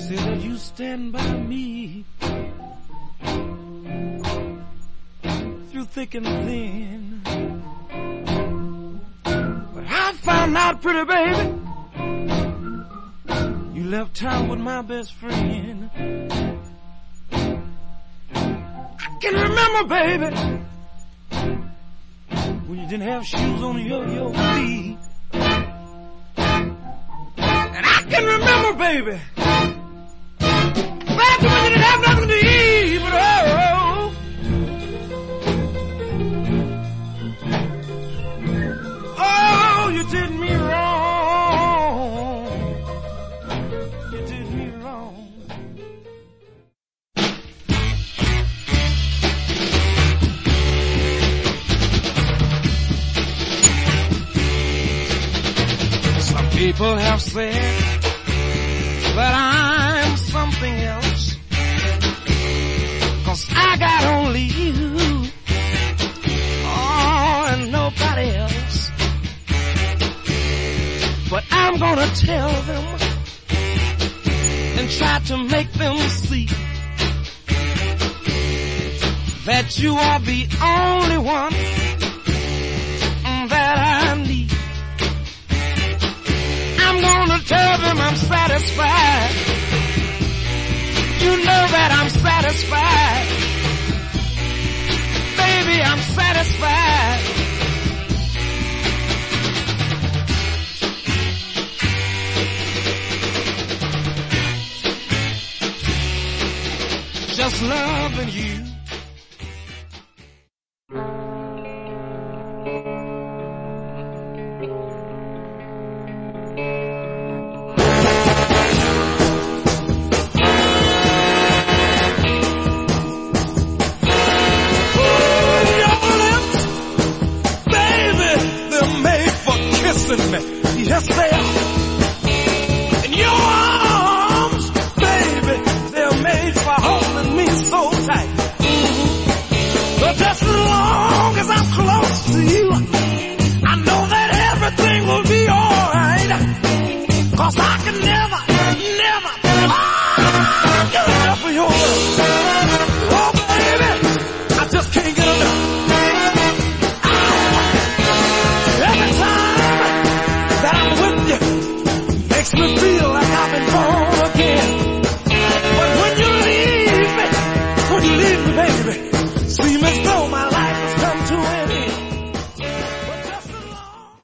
say that you stand by me through thick and thin. But I found out, pretty baby, you left town with my best friend. I can remember, baby, when you didn't have shoes on your feet. And I can remember, baby, back when you didn't have nothing to eat, but oh, you did me wrong. You did me wrong. Some people have said that I'm something else, 'cause I got only you, oh, and nobody else. But I'm gonna tell them and try to make them see that you are the only one that I need. I'm gonna tell them I'm satisfied. You know that I'm satisfied. Baby, I'm satisfied. Just loving you. Yes, they are. In your arms, baby, they're made for holding me so tight. But just as long as I'm close to you, I know that everything will be alright. 'Cause I can never get enough of your love. Oh, baby, I just can't get enough. Every time that I'm with you, makes me feel like I've been born again. But when you leave me, baby, seem as though my